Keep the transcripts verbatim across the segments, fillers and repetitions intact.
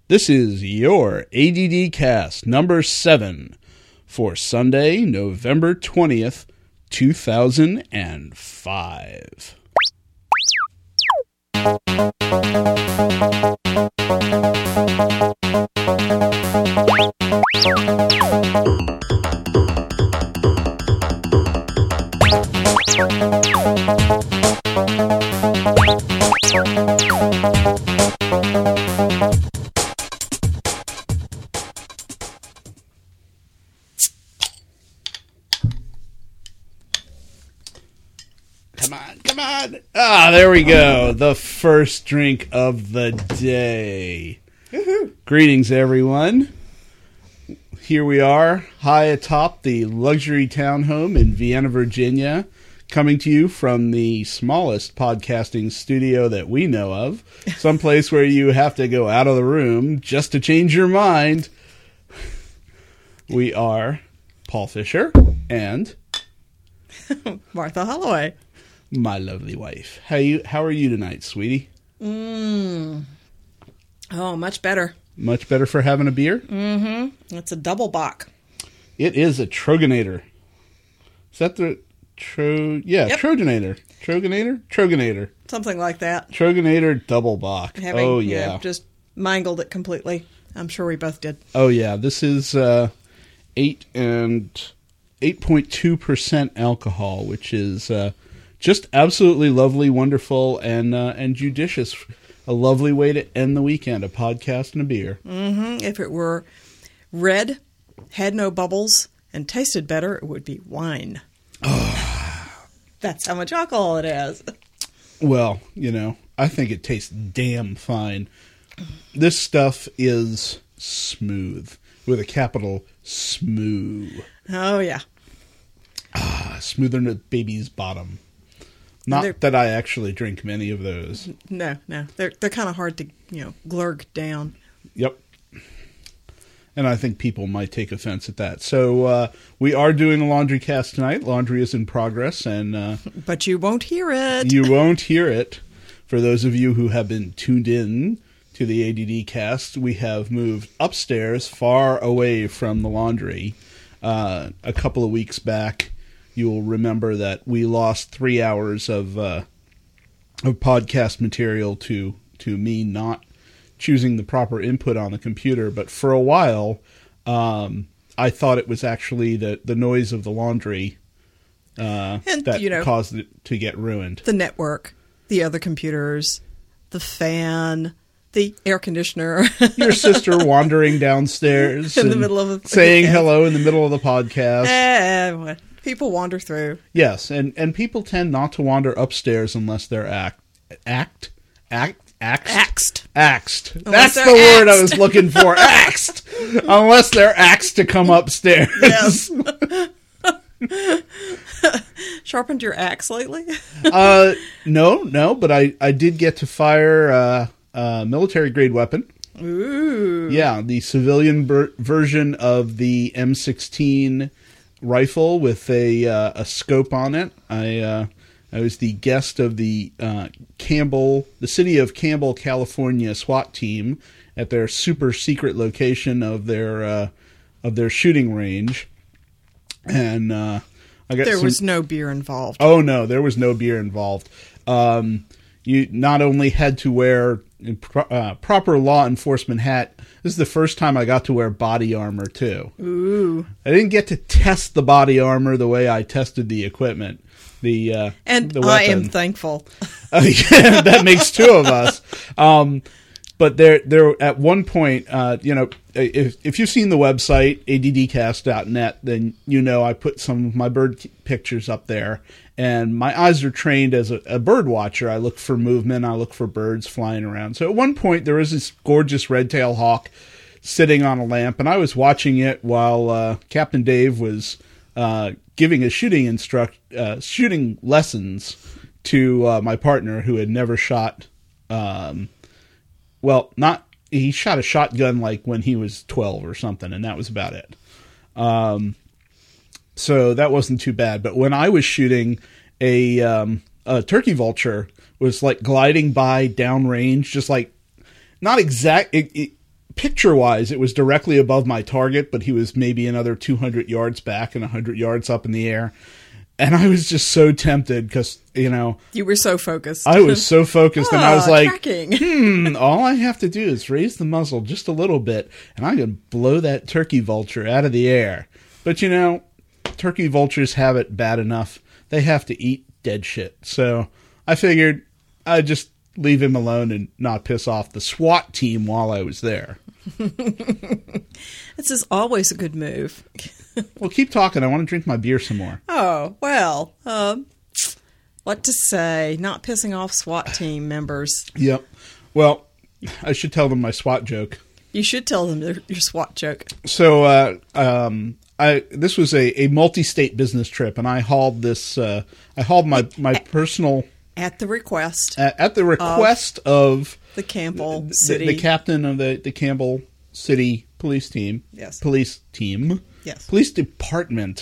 This is your A D D Cast number seven for Sunday, November twentieth, two thousand five. Come on, come on. Ah, there we go. The first drink of the day. Woo-hoo. Greetings, everyone. Here we are, high atop the luxury townhome in Vienna, Virginia, coming to you from the smallest podcasting studio that we know of, someplace where you have to go out of the room just to change your mind. We are Paul Fisher and Martha Holloway. My lovely wife. How you? How are you tonight, sweetie? Mm. Oh, much better. Much better for having a beer? Mm-hmm. It's a double bock. It is a Troganator. Is that the Tro... Yeah, yep. Troganator. Troganator? Troganator. Something like that. Troganator double bock. Having, oh, you yeah. know, just mangled it completely. I'm sure we both did. Oh, yeah. This is uh, eight and eight point two percent alcohol, which is uh, just absolutely lovely, wonderful, and uh, and judicious. A lovely way to end the weekend, a podcast and a beer. Mm-hmm. If it were red, had no bubbles, and tasted better, it would be wine. That's how much alcohol it has. Well, you know, I think it tastes damn fine. This stuff is smooth, with a capital smooth. Oh, yeah. Ah, smoother than a baby's bottom. Not They're, that I actually drink many of those. No, no. They're they're kind of hard to, you know, glurg down. Yep. And I think people might take offense at that. So uh, we are doing a laundry cast tonight. Laundry is in progress. and uh, But you won't hear it. You won't hear it. For those of you who have been tuned in to the A D D cast, we have moved upstairs far away from the laundry. Uh, a couple of weeks back, you'll remember that we lost three hours of uh, of podcast material to to me not choosing the proper input on the computer. But for a while, um, I thought it was actually the, the noise of the laundry uh, and, that you know, caused it to get ruined. The network, the other computers, the fan, the air conditioner. Your sister wandering downstairs in the middle of the saying podcast. Hello in the middle of the podcast. Eh, people wander through. Yes, and, and people tend not to wander upstairs unless they're act act act axed axed. Axed. Unless That's the they're word axed. I was looking for. Axed. Unless they're axed to come upstairs. Yes. Sharpened your axe lately? uh, no, no, but I, I did get to fire uh, a military grade weapon. Ooh. Yeah, the civilian ber- version of the M sixteen rifle with a uh, a scope on it. I uh, I was the guest of the uh, Campbell, the city of Campbell, California SWAT team at their super secret location of their uh, of their shooting range, and uh, I got there some, was no beer involved. Oh no, there was no beer involved. Um, you not only had to wear uh, proper law enforcement hat. This is the first time I got to wear body armor too. Ooh! I didn't get to test the body armor the way I tested the equipment. The uh, and the I am thankful. Uh, yeah, that makes two of us. Um, but there, there at one point, uh, you know, if if you've seen the website A D D cast dot net, then you know I put some of my bird pictures up there. And my eyes are trained as a, a bird watcher. I look for movement. I look for birds flying around. So at one point, there was this gorgeous red-tailed hawk sitting on a lamp, and I was watching it while uh, Captain Dave was uh, giving a shooting instruct uh, shooting lessons to uh, my partner, who had never shot. Um, well, not he shot a shotgun like when he was twelve or something, and that was about it. Um, So that wasn't too bad. But when I was shooting, a, um, a turkey vulture was like gliding by downrange, just like not exact, it, it, picture-wise, it was directly above my target, but he was maybe another two hundred yards back and one hundred yards up in the air. And I was just so tempted because, you know... You were so focused. I was so focused, oh, and I was like, tracking. hmm, all I have to do is raise the muzzle just a little bit, and I can blow that turkey vulture out of the air. But, you know, turkey vultures have it bad enough. They have to eat dead shit. So I figured I'd just leave him alone and not piss off the SWAT team while I was there. This is always a good move. Well, keep talking. I want to drink my beer some more. Oh, well, um, what to say? Not pissing off SWAT team members. Yep. Well, I should tell them my SWAT joke. You should tell them their, your SWAT joke. So, uh, um, I this was a, a multi-state business trip, and I hauled this. Uh, I hauled my my personal at the request at, at the request of, of the Campbell the, City, the, the captain of the, the Campbell City police team. Yes, police team. Yes, police department.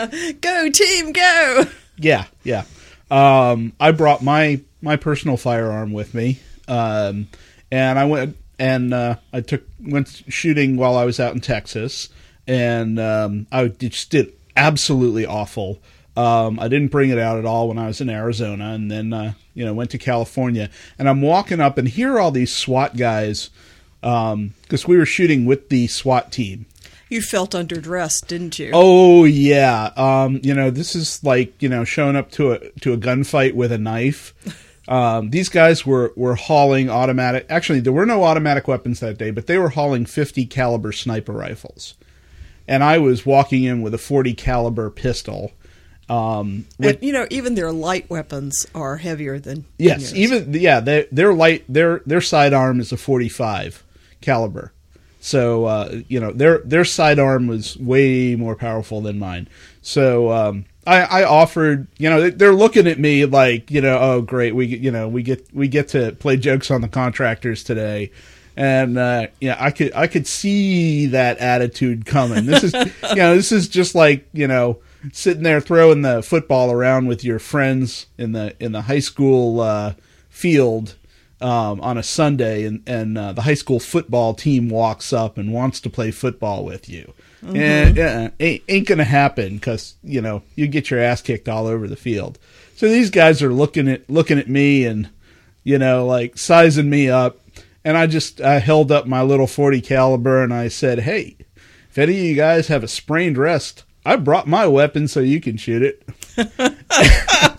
Go team, go! Yeah, yeah. Um, I brought my my personal firearm with me, um, and I went and uh, I took went shooting while I was out in Texas. And um, I just did absolutely awful. Um, I didn't bring it out at all when I was in Arizona, and then uh, you know went to California. And I'm walking up, and here are all these SWAT guys, because um, we were shooting with the SWAT team. You felt underdressed, didn't you? Oh yeah, um, you know this is like you know showing up to a to a gunfight with a knife. Um, these guys were were hauling automatic. Actually, there were no automatic weapons that day, but they were hauling fifty caliber sniper rifles. And I was walking in with a forty caliber pistol. Um, with, and, you know, even their light weapons are heavier than yes, yours. even yeah, they, their light their their sidearm is a forty-five caliber. So uh, you know their their sidearm was way more powerful than mine. So um, I, I offered, you know, they're looking at me like, you know, oh great, we you know we get we get to play jokes on the contractors today. And uh, yeah, I could I could see that attitude coming. This is you know this is just like you know sitting there throwing the football around with your friends in the in the high school uh, field um, on a Sunday, and and uh, the high school football team walks up and wants to play football with you. Mm-hmm. And uh, ain't, ain't gonna happen because you know you get your ass kicked all over the field. So these guys are looking at looking at me and you know like sizing me up. And I just I held up my little forty caliber and I said, "Hey, if any of you guys have a sprained wrist, I brought my weapon so you can shoot it."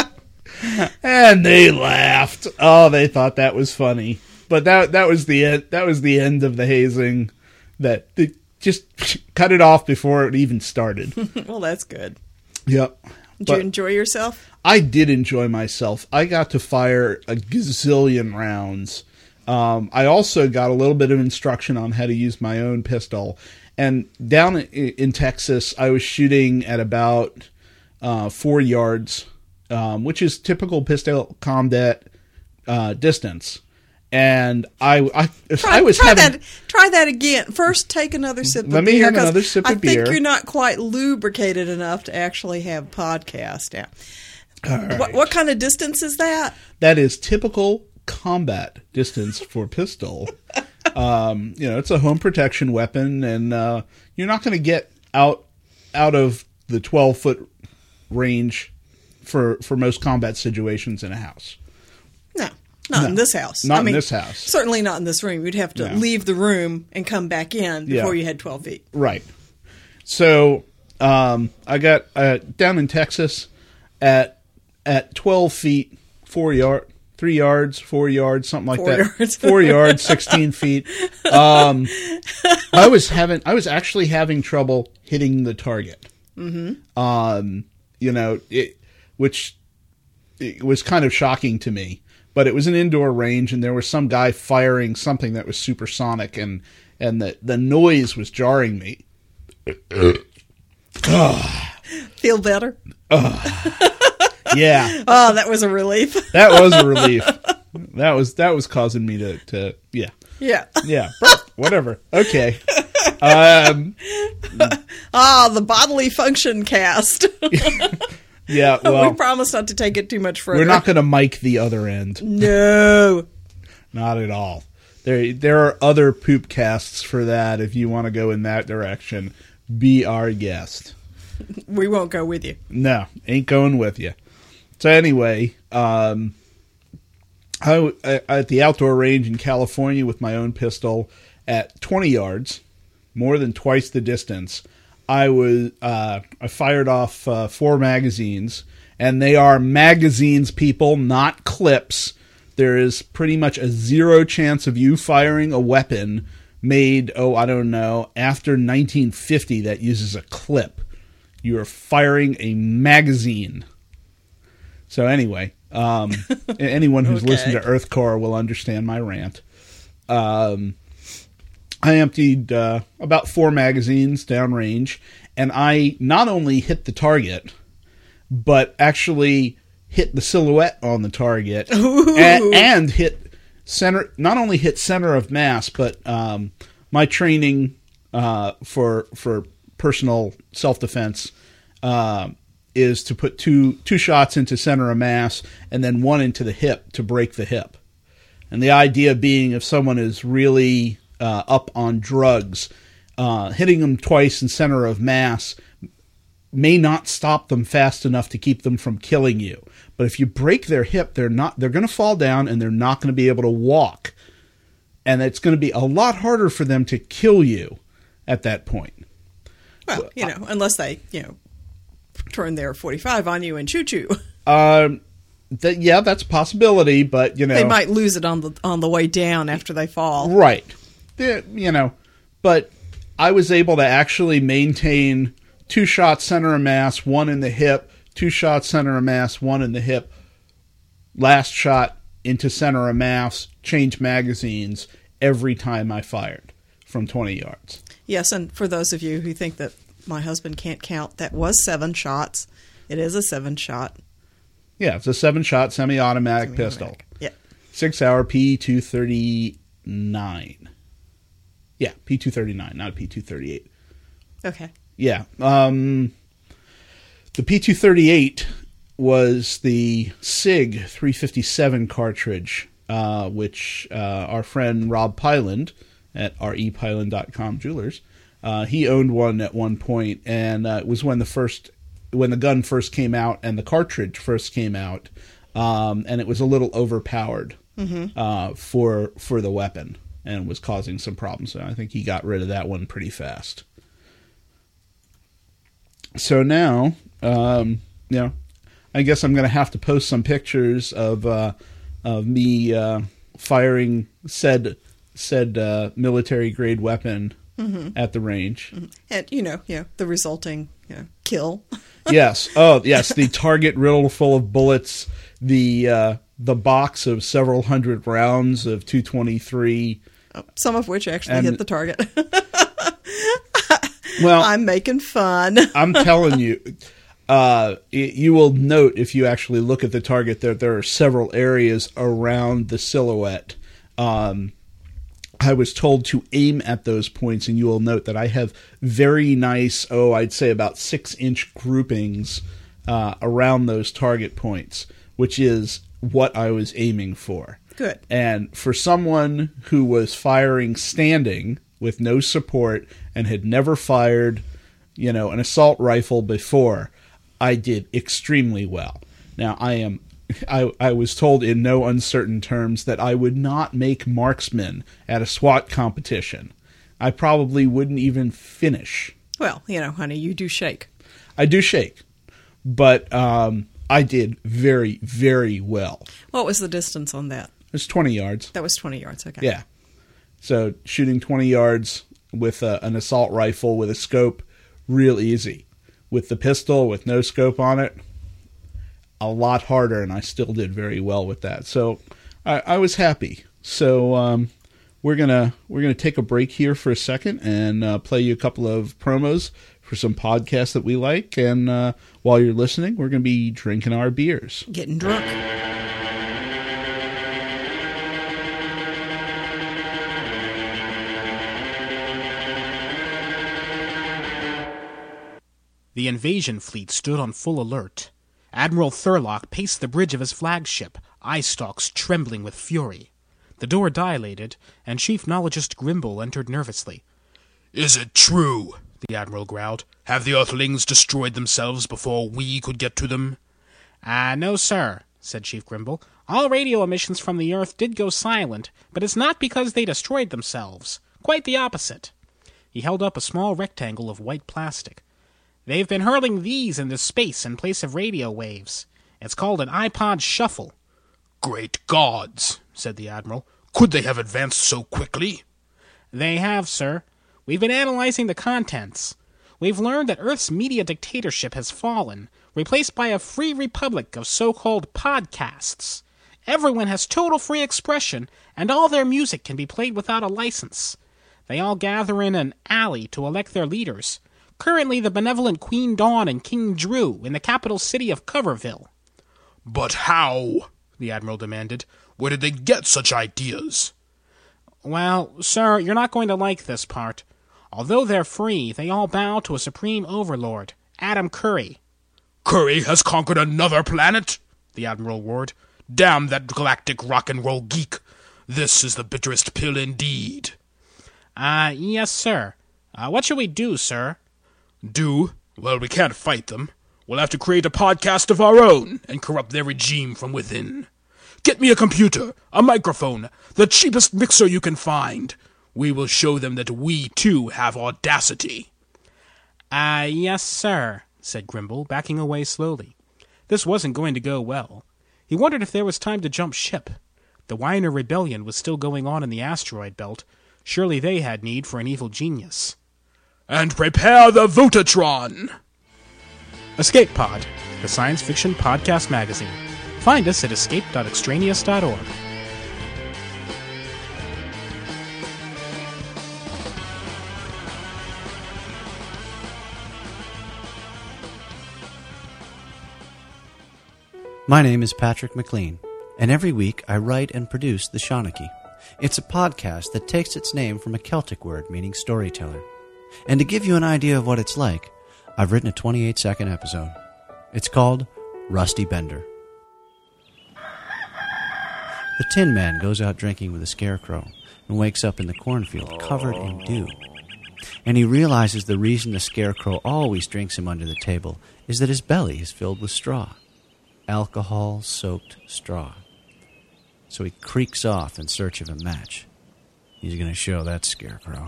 And they laughed. Oh, they thought that was funny. But that that was the end, that was the end of the hazing. That they just cut it off before it even started. Well, that's good. Yep. Did but you enjoy yourself? I did enjoy myself. I got to fire a gazillion rounds. Um, I also got a little bit of instruction on how to use my own pistol. And down in, in Texas, I was shooting at about uh, four yards, um, which is typical pistol combat uh, distance. And I, I, if try, I was try having... That, try that again. First, take another sip of beer. Let me have another sip of I beer. I think you're not quite lubricated enough to actually have a podcast. Yeah. Right. What, what kind of distance is that? That is typical combat distance for pistol. Um, you know, it's a home protection weapon, and uh, you're not going to get out out of the twelve foot range for for most combat situations in a house. No, not no, in this house. Not I mean, in this house. Certainly not in this room. You'd have to no. leave the room and come back in before yeah. you had twelve feet. Right. So um, I got uh, down in Texas at at twelve feet, four yard. Three yards, four yards, something like four that. Yards. Four yards, sixteen feet. Um, I was having, I was actually having trouble hitting the target. Mm-hmm. Um, you know, it, which it was kind of shocking to me. But it was an indoor range, and there was some guy firing something that was supersonic, and and the the noise was jarring me. Feel better? Yeah. Oh, that was a relief. That was a relief. That was that was causing me to, to yeah. Yeah. Yeah. Whatever. Okay. Um, ah, the bodily function cast. Yeah, well, we promised not to take it too much further. We're not going to mic the other end. No. Not at all. There, there are other poop casts for that. If you want to go in that direction, be our guest. We won't go with you. No, ain't going with you. So anyway, um, I, I at the outdoor range in California with my own pistol at twenty yards, more than twice the distance. I was uh, I fired off uh, four magazines, and they are magazines, people, not clips. There is pretty much a zero chance of you firing a weapon made, oh, I don't know, after nineteen fifty that uses a clip. You are firing a magazine. So anyway, um, anyone who's okay. listened to Earthcore will understand my rant. Um, I emptied uh, about four magazines downrange, and I not only hit the target, but actually hit the silhouette on the target, and, and hit center. Not only hit center of mass, but um, my training uh, for for personal self-defense uh, is to put two two shots into center of mass and then one into the hip to break the hip. And the idea being, if someone is really uh, up on drugs, uh, hitting them twice in center of mass may not stop them fast enough to keep them from killing you. But if you break their hip, they're not they're going to fall down and they're not going to be able to walk. And it's going to be a lot harder for them to kill you at that point. Well, you know, unless they, you know, turn their forty-five on you and shoot you. Um, that, yeah, that's a possibility, but, you know. They might lose it on the on the way down after they fall. Right. They're, you know, but I was able to actually maintain two shots center of mass, one in the hip, two shots center of mass, one in the hip, last shot into center of mass, change magazines every time I fired from twenty yards. Yes, and for those of you who think that my husband can't count, that was seven shots. It is a seven shot. Yeah, it's a seven shot semi-automatic, Semi-automatic. pistol. Yeah. Six hour P two thirty-nine. Yeah, P two thirty-nine, not P two thirty-eight. Okay. Yeah. Um, the P two thirty-eight was the SIG three fifty-seven cartridge, uh, which uh, our friend Rob Pyland at R E Pyland dot com Jewelers, uh, he owned one at one point, and uh, it was when the first, when the gun first came out and the cartridge first came out, um, and it was a little overpowered mm-hmm. uh, for for the weapon and was causing some problems. So I think he got rid of that one pretty fast. So now, um, you know, I guess I'm going to have to post some pictures of uh, of me uh, firing said said uh, military grade weapon mm-hmm. at the range, mm-hmm. and you know, you know, the resulting you know, kill. Yes. Oh, yes. The target riddled full of bullets. The uh, the box of several hundred rounds of two twenty-three, some of which actually and, hit the target. Well, I'm making fun. I'm telling you, uh, you will note if you actually look at the target that there are several areas around the silhouette. Um, I was told to aim at those points, and you will note that I have very nice, oh, I'd say about six-inch groupings uh, around those target points, which is what I was aiming for. Good. And for someone who was firing standing with no support and had never fired, you know, an assault rifle before, I did extremely well. Now, I am... I, I was told in no uncertain terms that I would not make marksman at a SWAT competition. I probably wouldn't even finish. Well, you know, honey, you do shake. I do shake. But um, I did very, very well. What was the distance on that? It was twenty yards. That was twenty yards, okay. Yeah. So shooting twenty yards with a, an assault rifle with a scope, real easy. With the pistol, with no scope on it, a lot harder, and I still did very well with that. So I, I was happy. So um, we're gonna we're gonna take a break here for a second and uh, play you a couple of promos for some podcasts that we like. And uh, while you're listening, we're gonna be drinking our beers, getting drunk. The invasion fleet stood on full alert. Admiral Thurlock paced the bridge of his flagship, eye stalks trembling with fury. The door dilated, and Chief Nologist Grimble entered nervously. "Is it true?" the Admiral growled. "Have the Earthlings destroyed themselves before we could get to them?" Ah, uh, no, sir," said Chief Grimble. "All radio emissions from the Earth did go silent, but it's not because they destroyed themselves. Quite the opposite." He held up a small rectangle of white plastic. "They've been hurling these into space in place of radio waves. It's called an iPod Shuffle." "Great gods," said the Admiral. "Could they have advanced so quickly?" "They have, sir. We've been analyzing the contents. We've learned that Earth's media dictatorship has fallen, replaced by a free republic of so-called podcasts. Everyone has total free expression, and all their music can be played without a license. They all gather in an alley to elect their leaders. Currently the benevolent Queen Dawn and King Drew in the capital city of Coverville." "But how?" the Admiral demanded. "Where did they get such ideas?" "Well, sir, you're not going to like this part. Although they're free, they all bow to a supreme overlord, Adam Curry." "Curry has conquered another planet?" the Admiral roared. "Damn that galactic rock and roll geek. This is the bitterest pill indeed." Ah, uh, yes, sir. Uh, what should we do, sir?" "Do? Well, we can't fight them. We'll have to create a podcast of our own and corrupt their regime from within. Get me a computer, a microphone, the cheapest mixer you can find. We will show them that we, too, have audacity." Ah, uh, yes, sir," said Grimble, backing away slowly. This wasn't going to go well. He wondered if there was time to jump ship. The Weiner Rebellion was still going on in the asteroid belt. Surely they had need for an evil genius. "And prepare the Votatron!" Escape Pod, the science fiction podcast magazine. Find us at escape dot extraneous dot org. My name is Patrick McLean, and every week I write and produce The Shawnee. It's a podcast that takes its name from a Celtic word meaning storyteller. And to give you an idea of what it's like, I've written a twenty-eight second episode. It's called Rusty Bender. The Tin Man goes out drinking with a scarecrow and wakes up in the cornfield covered in dew. And he realizes the reason the scarecrow always drinks him under the table is that his belly is filled with straw. Alcohol-soaked straw. So he creaks off in search of a match. He's going to show that scarecrow.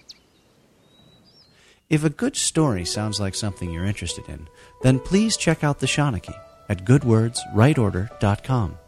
If a good story sounds like something you're interested in, then please check out The Shawnee at good words right order dot com.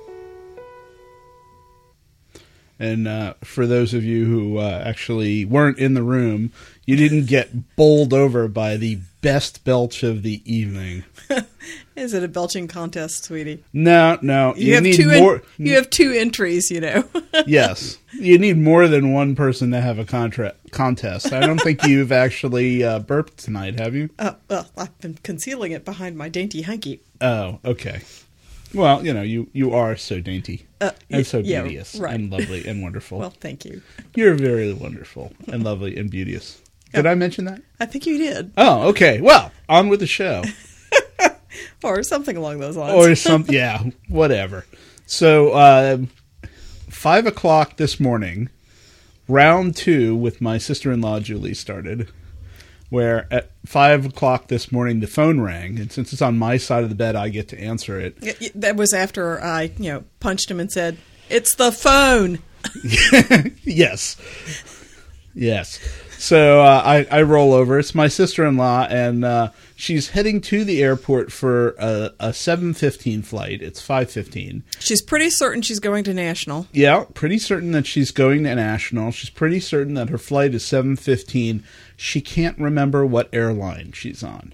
And uh, for those of you who uh, actually weren't in the room, you didn't get bowled over by the best belch of the evening. Is it a belching contest, sweetie? No, no. You, you have need two more. En- you have two entries, you know. Yes. You need more than one person to have a contra- contest. I don't think you've actually uh, burped tonight, have you? Uh, well, I've been concealing it behind my dainty hanky. Oh, okay. Well, you know, you, you are so dainty uh, and so yeah, beauteous right. and lovely and wonderful. Well, thank you. You're very wonderful and lovely and beauteous. Did oh, I mention that? I think you did. Oh, okay. Well, on with the show. Or something along those lines. Or some, yeah, whatever. So, uh, five o'clock this morning, round two with my sister-in-law Julie started, where at five o'clock this morning the phone rang, and since it's on my side of the bed, I get to answer it. it that was after I, you know, punched him and said, "It's the phone." Yes. Yes. So uh, I, I roll over. It's my sister-in-law, and uh, she's heading to the airport for a, a seven fifteen flight. It's five fifteen. She's pretty certain she's going to National. Yeah, pretty certain that she's going to National. She's pretty certain that her flight is seven fifteen. She can't remember what airline she's on.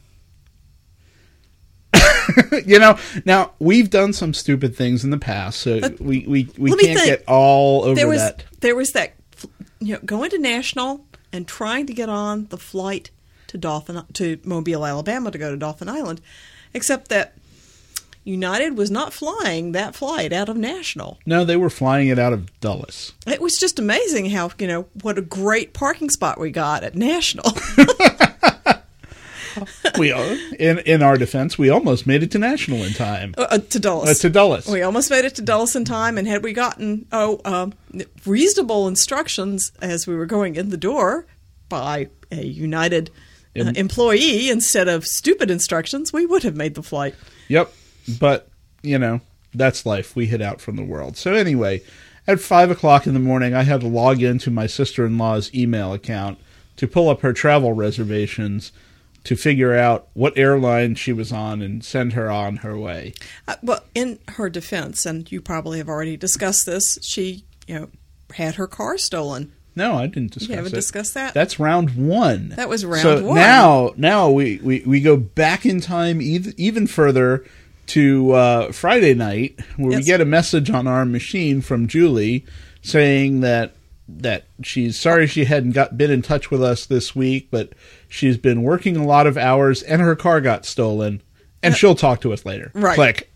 You know, now, we've done some stupid things in the past, so but we, we, we let me can't think. get all over there was, that. There was that, you know, going to National and trying to get on the flight to Dolphin to Mobile, Alabama to go to Dolphin Island, except that United was not flying that flight out of National. No, they were flying it out of Dulles. It was just amazing how, you know, what a great parking spot we got at National. Well, we uh, in in our defense, we almost made it to National in time. Uh, uh, to Dulles. Uh, to Dulles. We almost made it to Dulles in time, and had we gotten oh um, reasonable instructions as we were going in the door by a United uh, employee instead of stupid instructions, we would have made the flight. Yep. But, you know, that's life. We hid out from the world. So anyway, at five o'clock in the morning, I had to log into my sister-in-law's email account to pull up her travel reservations to figure out what airline she was on and send her on her way. Uh, well, in her defense, and you probably have already discussed this, she, you know, had her car stolen. No, I didn't discuss You haven't it. discussed that? That's round one. That was round so one. now, now we, we, we go back in time even, even further to uh, Friday night, where Yes. we get a message on our machine from Julie saying that that she's sorry she hadn't got been in touch with us this week, but she's been working a lot of hours and her car got stolen, and she'll talk to us later. Right. Click.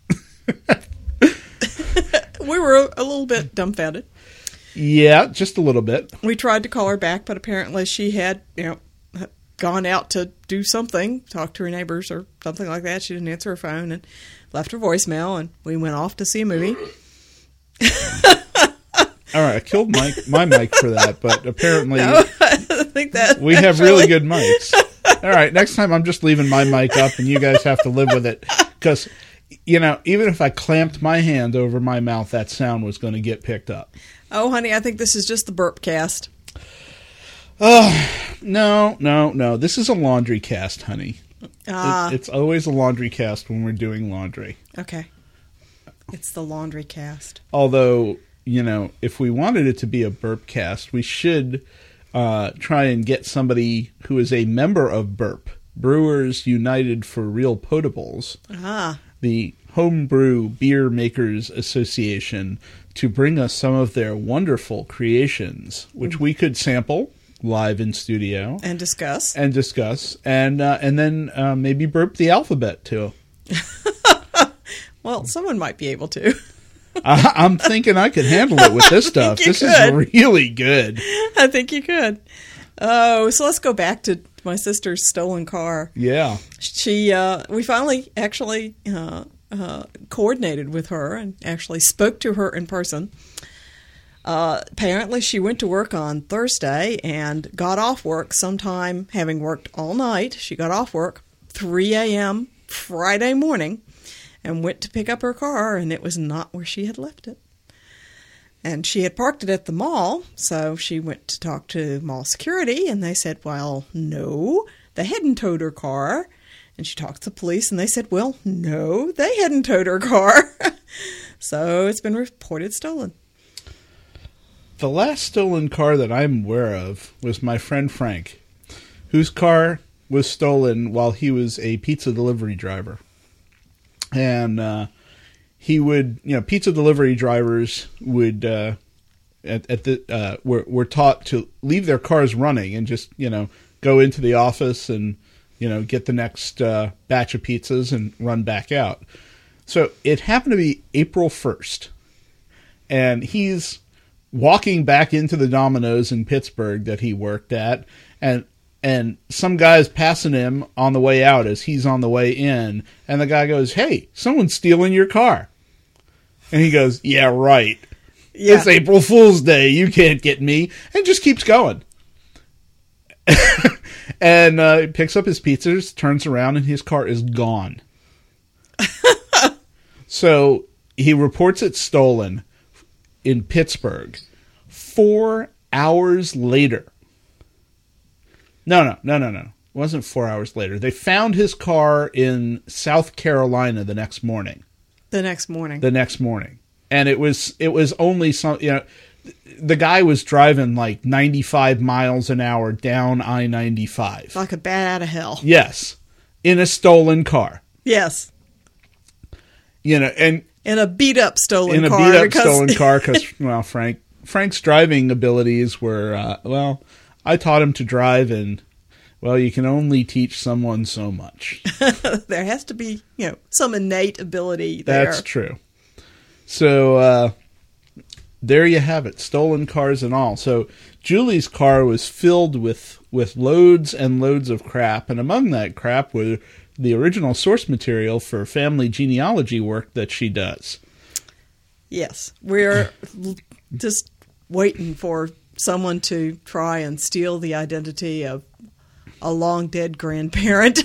We were a little bit dumbfounded. Yeah, just a little bit. We tried to call her back, but apparently she had, you know, gone out to do something, talk to her neighbors or something like that. She didn't answer her phone and left her voicemail, and we went off to see a movie. All right, I killed my, my mic for that, but apparently No, I think that we have actually- really good mics. All right, next time I'm just leaving my mic up, and you guys have to live with it. Because, you know, even if I clamped my hand over my mouth, that sound was going to get picked up. Oh, honey, I think this is just the burp cast. Oh, no, no, no. This is a laundry cast, honey. Ah, It, it's always a laundry cast when we're doing laundry. okay. It's the laundry cast. Although, you know, if we wanted it to be a burp cast, we should uh, try and get somebody who is a member of Burp, Brewers United for Real Potables, Ah, the Homebrew Beer Makers Association, to bring us some of their wonderful creations, which we could sample live in studio and discuss. and discuss, and uh, and then uh, maybe burp the alphabet too. Well, someone might be able to. I, I'm thinking I could handle it with this stuff. you This could. is really good. I think you could. Oh, so let's go back to my sister's stolen car. Yeah. She, uh, we finally actually uh, uh, coordinated with her and actually spoke to her in person. Uh, apparently, she went to work on Thursday and got off work sometime, having worked all night. She got off work three a.m. Friday morning and went to pick up her car, and it was not where she had left it. And she had parked it at the mall, so she went to talk to mall security, and they said, well, no, they hadn't towed her car. And she talked to the police, and they said, well, no, they hadn't towed her car. So it's been reported stolen. The last stolen car that I'm aware of was my friend Frank, whose car was stolen while he was a pizza delivery driver. And uh, he would, you know, pizza delivery drivers would, uh, at, at the, uh, were, were taught to leave their cars running and just, you know, go into the office and, you know, get the next uh, batch of pizzas and run back out. So it happened to be April first. And he's walking back into the Domino's in Pittsburgh that he worked at, and and some guy's passing him on the way out as he's on the way in, and the guy goes, "Hey, someone's stealing your car." And he goes, "Yeah, right. Yeah. It's April Fool's Day. You can't get me." And just keeps going. And uh, he picks up his pizzas, turns around, and his car is gone. So he reports it stolen in Pittsburgh. Four hours later. No, no, no, no, no. It wasn't four hours later. They found his car in South Carolina the next morning. The next morning. The next morning. And it was it was only some, you know, the guy was driving like ninety-five miles an hour down I ninety-five. Like a bat out of hell. Yes. In a stolen car. Yes. You know, and In a beat-up stolen in a car. beat up because- stolen car because, well, Frank Frank's driving abilities were, uh, well, I taught him to drive, and, well, you can only teach someone so much. There has to be, you know, some innate ability there. That's true. So, uh, there you have it, stolen cars and all. So Julie's car was filled with, with loads and loads of crap, and among that crap were the original source material for family genealogy work that she does. Yes, we're just waiting for someone to try and steal the identity of a long-dead grandparent.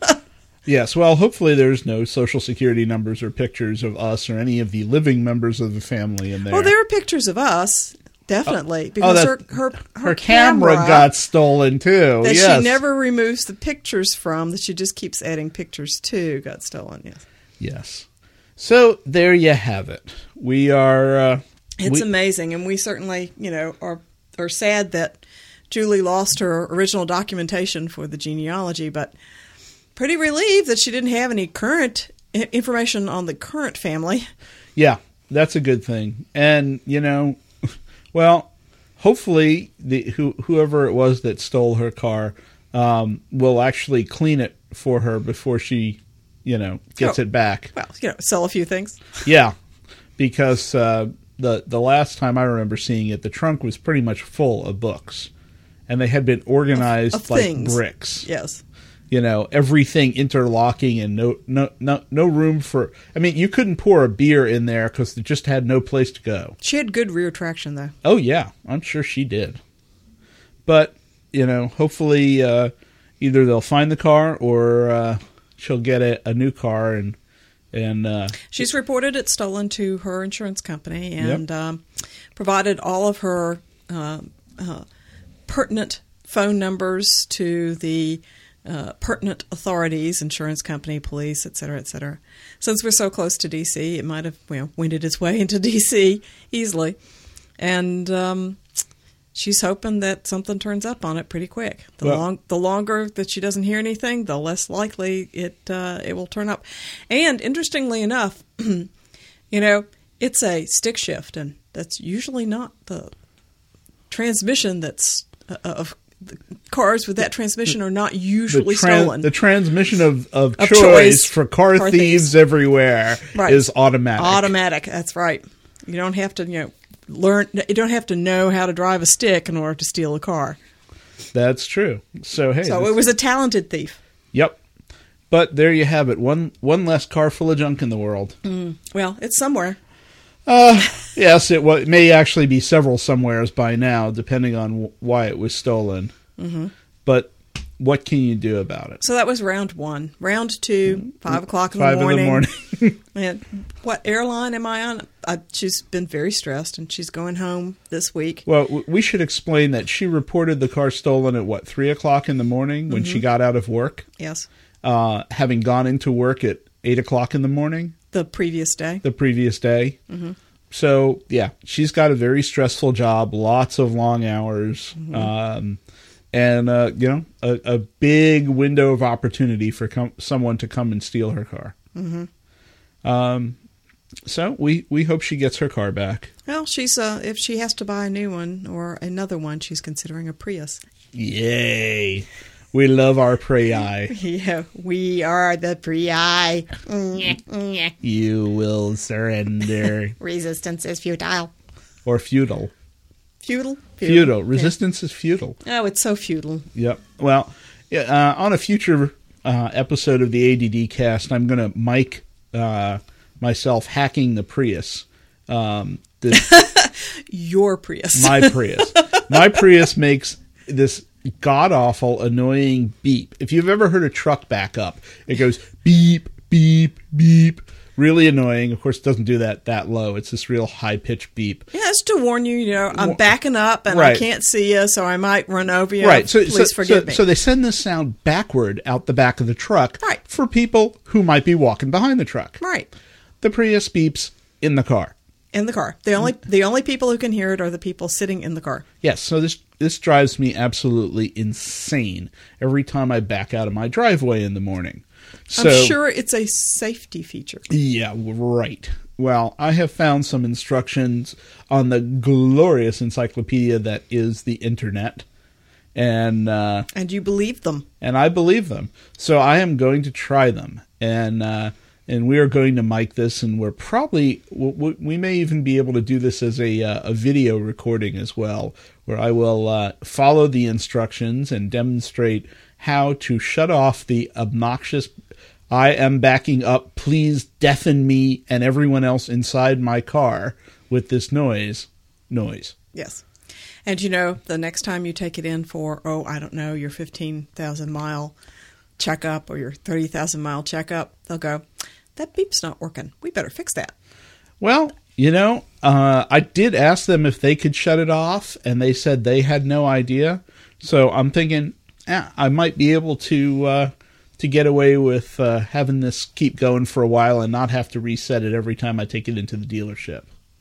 Yes, well, hopefully there's no social security numbers or pictures of us or any of the living members of the family in there. Well, there are pictures of us, definitely, oh, because that, her, her, her, her camera, camera got stolen, too. That yes. she never removes the pictures from, that she just keeps adding pictures to, got stolen, yes. Yes. So, there you have it. We are... Uh, it's we, amazing, and we certainly, you know, are are sad that Julie lost her original documentation for the genealogy, but... pretty relieved that she didn't have any current information on the current family. Yeah, that's a good thing. And, you know, well, hopefully the who, whoever it was that stole her car um, will actually clean it for her before she, you know, gets oh, it back. Well, you know, sell a few things. Yeah, because uh, the, the last time I remember seeing it, the trunk was pretty much full of books. And they had been organized of, of like things. bricks. Yes. You know, everything interlocking and no no no no room for... I mean, you couldn't pour a beer in there because it just had no place to go. She had good rear traction, though. Oh, yeah. I'm sure she did. But, you know, hopefully uh, either they'll find the car or uh, she'll get a, a new car. and and uh, She's reported it stolen to her insurance company and yep. um, provided all of her uh, uh, pertinent phone numbers to the... Uh, pertinent authorities, insurance company, police, et cetera, et cetera. Since we're so close to D C, it might have well, wended its way into D C easily. And um, she's hoping that something turns up on it pretty quick. The, well, long, the longer that she doesn't hear anything, the less likely it uh, it will turn up. And interestingly enough, you know, it's a stick shift, and that's usually not the transmission that's uh, of the cars with that transmission are not usually the tran- stolen. The transmission of, of, of choice, choice for car, car thieves, thieves everywhere right. is automatic. Automatic, that's right. You don't have to, you know, learn. You don't have to know how to drive a stick in order to steal a car. That's true. So hey, so this, it was a talented thief. Yep. But there you have it. One one less car full of junk in the world. Mm, well, it's somewhere. Uh, yes, it, w- it may actually be several somewheres by now, depending on w- why it was stolen. Mm-hmm. But what can you do about it? So that was round one. Round two, five o'clock in Five the morning. in the morning. And what airline am I on? I, she's been very stressed, and she's going home this week. Well, w- we should explain that she reported the car stolen at, what, three o'clock in the morning when mm-hmm. she got out of work? Yes. Uh, having gone into work at eight o'clock in the morning? The previous day. The previous day. Mm-hmm. So, yeah, she's got a very stressful job, lots of long hours, mm-hmm. um, and, uh, you know, a, a big window of opportunity for com- someone to come and steal her car. Mm-hmm. Um, so we, we hope she gets her car back. Well, she's uh, if she has to buy a new one or another one, she's considering a Prius. Yay. We love our Prii. Yeah, we are the Prii. You will surrender. Resistance is futile. Or feudal. Feudal? Feudal. Feudal. Resistance yeah. is feudal. Oh, it's so feudal. Yep. Well, uh, on a future uh, episode of the A D D cast, I'm going to mic uh, myself hacking the Prius. Um, the, Your Prius. My Prius. My Prius makes this god-awful, annoying beep. If you've ever heard a truck back up, it goes beep, beep, beep. Really annoying. Of course, it doesn't do that that low. It's this real high-pitched beep. Yeah, it's to warn you, you know, I'm backing up and right. I can't see you, so I might run over you. Right. So, Please so, forgive so, me. So they send this sound backward out the back of the truck right. for people who might be walking behind the truck. Right. The Prius beeps in the car. In the car. The only the only people who can hear it are the people sitting in the car. Yes, so this this drives me absolutely insane every time I back out of my driveway in the morning. So, I'm sure it's a safety feature. Yeah, right. Well, I have found some instructions on the glorious encyclopedia that is the internet. And uh, and you believe them. And I believe them. So I am going to try them. And uh, and we are going to mic this, and we're probably we, we may even be able to do this as a uh, a video recording as well, where I will uh, follow the instructions and demonstrate how to shut off the obnoxious "I am backing up, please deafen me and everyone else inside my car with this noise" noise. Yes. And you know, the next time you take it in for, oh, I don't know, your fifteen thousand mile checkup or your thirty thousand mile checkup, they'll go, that beep's not working. We better fix that. Well, you know, uh, I did ask them if they could shut it off, and they said they had no idea. So I'm thinking, eh, I might be able to uh, to get away with uh, having this keep going for a while and not have to reset it every time I take it into the dealership.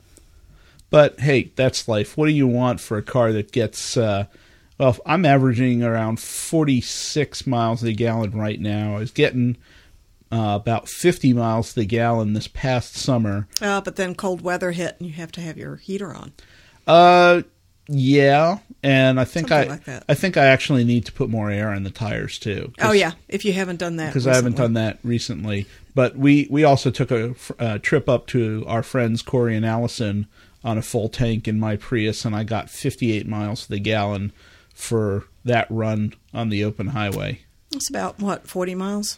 But hey, that's life. What do you want for a car that gets... Uh, well, I'm averaging around forty-six miles to the gallon right now. I was getting uh, about fifty miles to the gallon this past summer. Uh, but then cold weather hit and you have to have your heater on. Uh, yeah, and I think Something I, like that. I think I actually need to put more air in the tires too. Oh yeah, if you haven't done that, because I haven't done that recently. But we we also took a, a trip up to our friends Corey and Allison on a full tank in my Prius, and I got fifty-eight miles to the gallon for that run on the open highway. It's about, what, forty miles?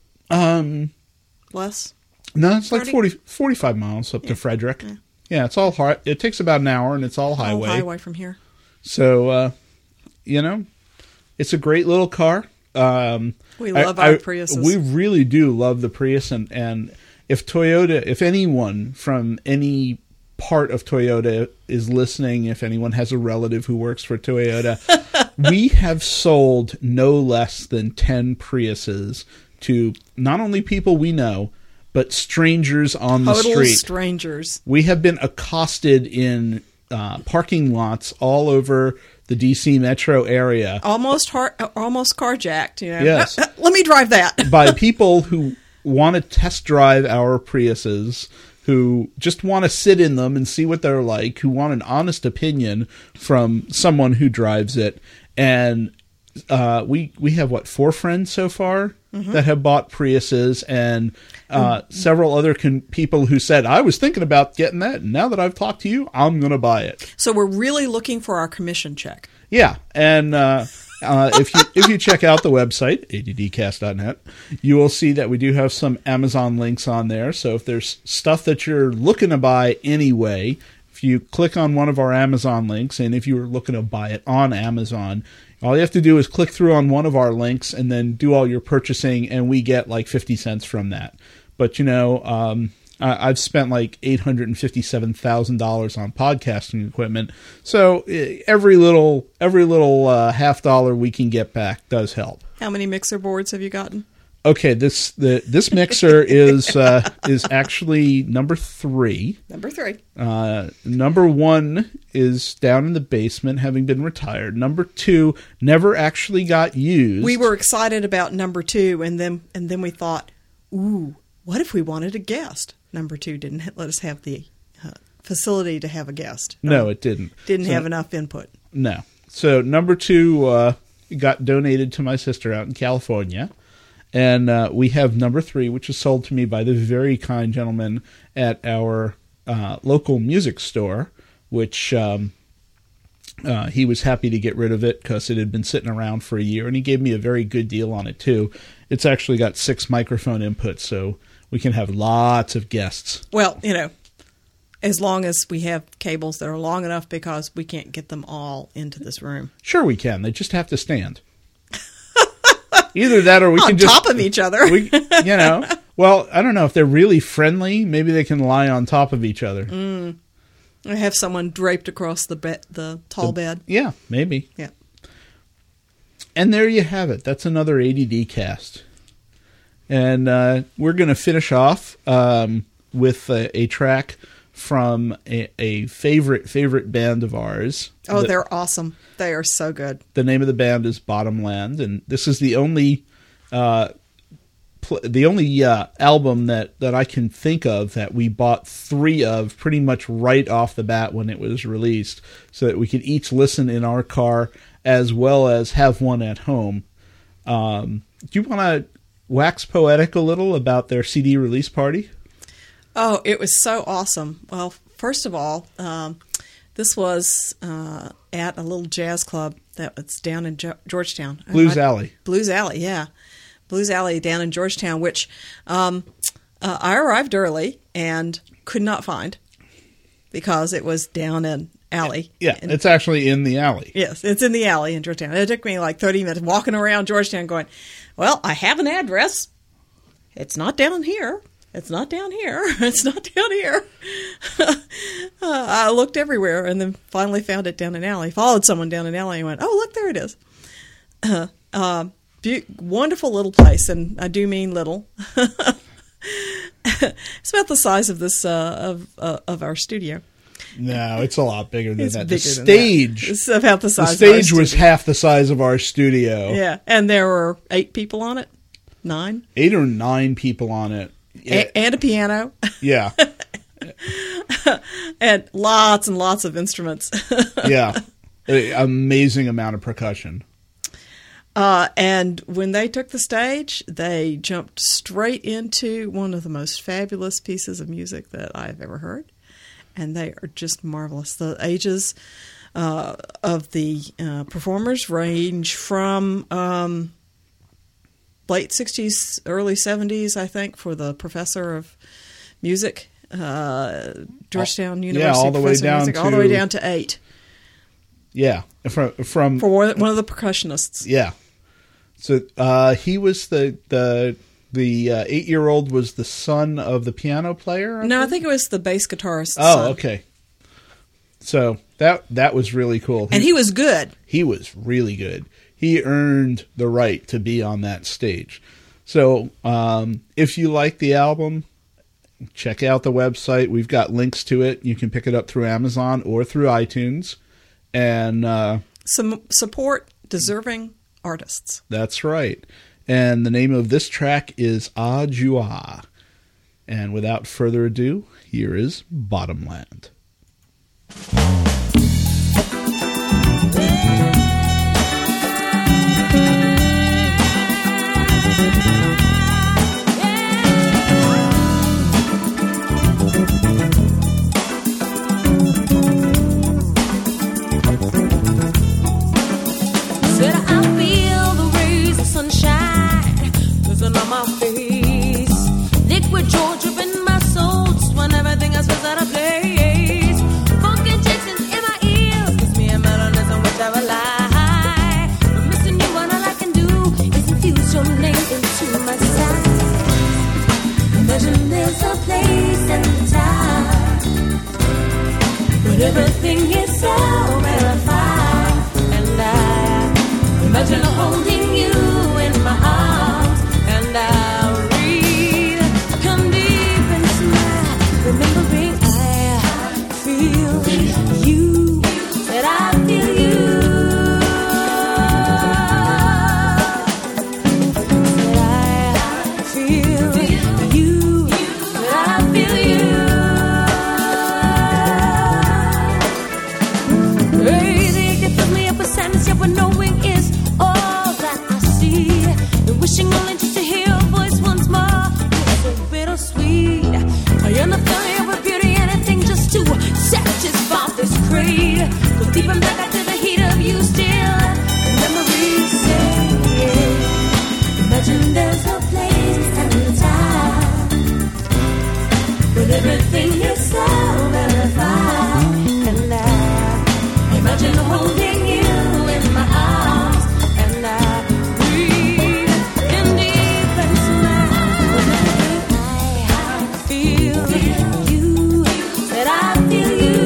Um, Less? No, it's like thirty? forty, forty-five miles up Yeah. to Frederick. Yeah. Yeah, it's all hard. It takes about an hour, and it's all All highway. highway from here. So, uh, you know, it's a great little car. Um, We I- love I- our Priuses. We really do love the Prius, and, and if Toyota, if anyone from any part of Toyota is listening, if anyone has a relative who works for Toyota, we have sold no less than ten Priuses to not only people we know, but strangers on the Total street. strangers. We have been accosted in uh, parking lots all over the D C metro area Almost har- almost carjacked, you know. Yes. Let me drive that. by people who want to test drive our Priuses, who just want to sit in them and see what they're like, who want an honest opinion from someone who drives it. And uh, we we have, what, four friends so far mm-hmm. that have bought Priuses, and uh, mm-hmm. several other con- people who said, I was thinking about getting that, and now that I've talked to you, I'm going to buy it. So we're really looking for our commission check. Yeah, and uh, uh, if you if you check out the website, A D D cast dot net, you will see that we do have some Amazon links on there. So if there's stuff that you're looking to buy anyway, if you click on one of our Amazon links, and if you're looking to buy it on Amazon, all you have to do is click through on one of our links and then do all your purchasing, and we get like fifty cents from that. But, you know, um, I, I've spent like eight hundred fifty-seven thousand dollars on podcasting equipment. So uh, every little every little uh, half dollar we can get back does help. How many mixer boards have you gotten? Okay, this the this mixer is uh, is actually number three. Number three. Uh, number one is down in the basement, having been retired. Number two never actually got used. We were excited about number two, and then and then we thought, ooh, what if we wanted a guest? Number two didn't let us have the uh, facility to have a guest. No, it didn't. Didn't So- have enough input. No. So number two uh, got donated to my sister out in California. And uh, we have number three, which was sold to me by the very kind gentleman at our uh, local music store, which um, uh, he was happy to get rid of it because it had been sitting around for a year. And he gave me a very good deal on it, too. It's actually got six microphone inputs, so we can have lots of guests. Well, you know, as long as we have cables that are long enough, because we can't get them all into this room. Sure we can. They just have to stand. Either that or we On can just... top of each other. we, you know, well, I don't know if they're really friendly. Maybe they can lie on top of each other. Mm. I have someone draped across the be- the tall The- bed. Yeah, maybe. Yeah. And there you have it. That's another A D D cast. And uh, we're going to finish off um, with a, a track from a, a favorite, favorite band of ours. Oh, The- they're awesome. They are so good. The name of the band is Bottomland, and this is the only uh, pl- the only uh, album that, that I can think of that we bought three of pretty much right off the bat when it was released, so that we could each listen in our car as well as have one at home. Um, do you want to wax poetic a little about their C D release party? Oh, it was so awesome. Well, first of all, um, this was uh, at a little jazz club that was down in jo- Georgetown. Blues I, Alley. Blues Alley, yeah. Blues Alley down in Georgetown, which um, uh, I arrived early and could not find because it was down in alley. Yeah, and, it's actually in the alley. Yes, it's in the alley in Georgetown. It took me like thirty minutes walking around Georgetown going, well, I have an address. It's not down here. It's not down here. It's not down here. uh, I looked everywhere and then finally found it down an alley. Followed someone down an alley and went, oh, look, there it is. Uh, uh, be- wonderful little place, and I do mean little. It's about the size of this uh, of uh, of our studio. No, it's a lot bigger than It's that. bigger The than stage, that. It's about the the size. of our stage was studio. half the size of our studio. Yeah, and there were eight people on it, nine, Eight or nine people on it. Yeah. A- and a piano, Yeah. and lots and lots of instruments. Yeah. A- amazing amount of percussion. Uh, and when they took the stage, they jumped straight into one of the most fabulous pieces of music that I've ever heard. And they are just marvelous. The ages uh, of the uh, performers range from um, late sixties, early seventies, I think, for the professor of music, uh, Georgetown yeah, University all the way professor of down music, all the way to- down to eight Yeah. From, from for one one of the percussionists. yeah. So uh, he was the the the uh, eight year old was the son of the piano player. No, I think it was the bass guitarist. Oh, okay. So that that was really cool. And he was good. he was really good. He earned the right to be on that stage. So um, if you like the album, check out the website. We've got links to it. You can pick it up through Amazon or through iTunes. And uh, Some support deserving artists. that's right. And the name of this track is Ah Jua. And without further ado, here is Bottomland. Said I feel the rays of sunshine listen on my face. Liquid joy dripping my soul just when everything else was out of place. Funky Jason's in my ears, gives me a melodist on which I rely. But missing you, and all I can do is infuse your name into my sight. Imagine there's a place and time when everything is so verified, and I imagine holding you in my arms, and I'll read, come deep and smile, remembering I feel you, that I feel you, that I feel you, that I feel you. Crazy, it fills me up with sadness, yet with knowing is all that I see. And wishing only just to hear your voice once more. It's so bittersweet. I am the failure with beauty, anything just to satisfy this creed. Go deep and back to the heat of you still. Memories say, imagine there's a place and a time when everything is so verified, and I imagine holding you in my arms, and I breathe in deep and smile. Whenever I feel you, that I feel you,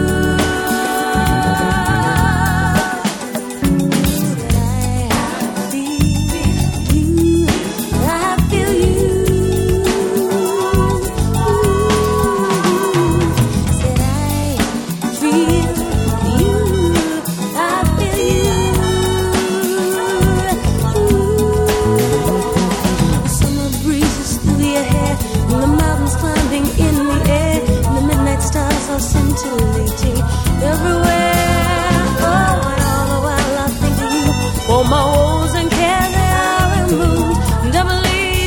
that I feel you, that I feel you. Said I feel you, I feel you. Summer breezes through your hair, and the mountains climbing in the air, and the midnight stars are scintillating everywhere. Oh, and all the while I think of you, all my woes and cares they are removed, and I believe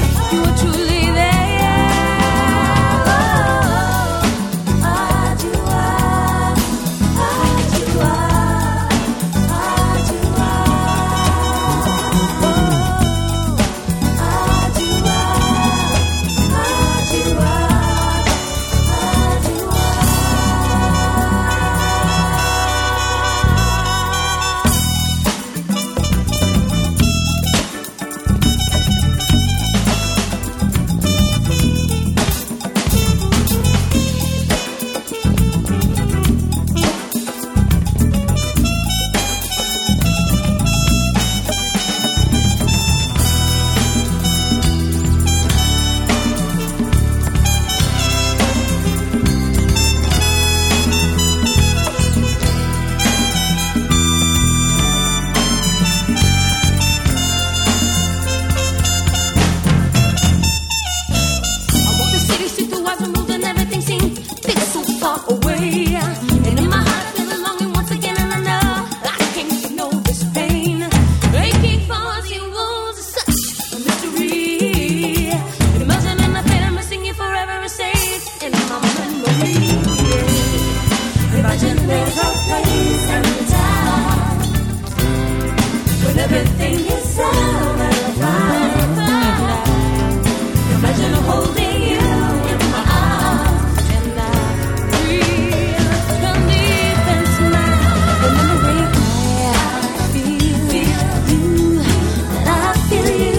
Everything is so fine. Imagine holding you in my arms, and I breathe from deep and smile. Remembering how I feel, feel you, that I feel you.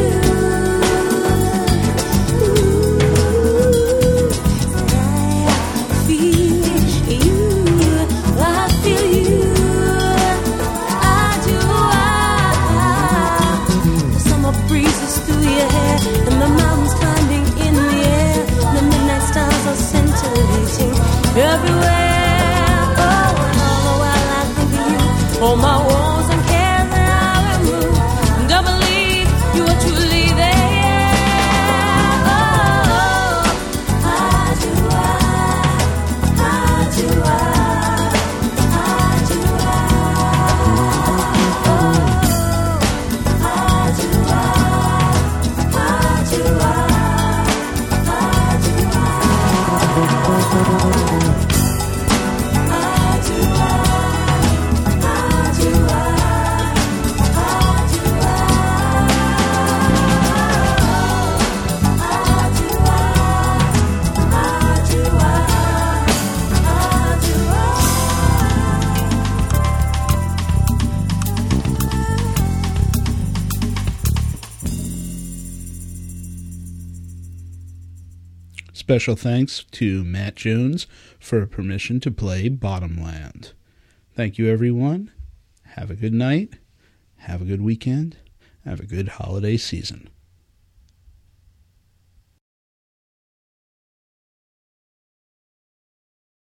Ooh, that I feel you, I feel you. I do, I. The summer breezes through your hair, and the mountains climbing in the air. The midnight stars are scintillating everywhere. Oh, and all the while I think of you, all my woes and cares that I remove, and I believe you are truly there. Oh, I do, I, I do, I, I do, I. Oh, I do, I, I do, I, I do, I. Special thanks to Matt Jones for permission to play Bottomland. Thank you, everyone. Have a good night. Have a good weekend. Have a good holiday season.